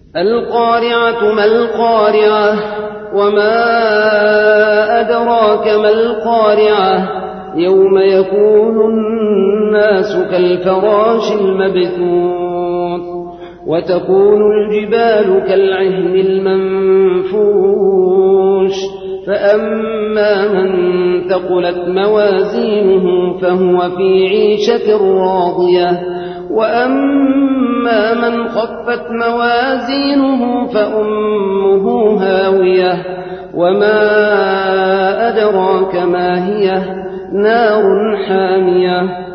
القارعة ما القارعة وما أدراك ما القارعة يوم يكون الناس كالفراش المبثوث وتكون الجبال كالعهن المنفوش فأما من ثقلت موازينه فهو في عيشة راضية وأما من خفت موازينه فأمه هاوية وما أدراك ما هي نار حامية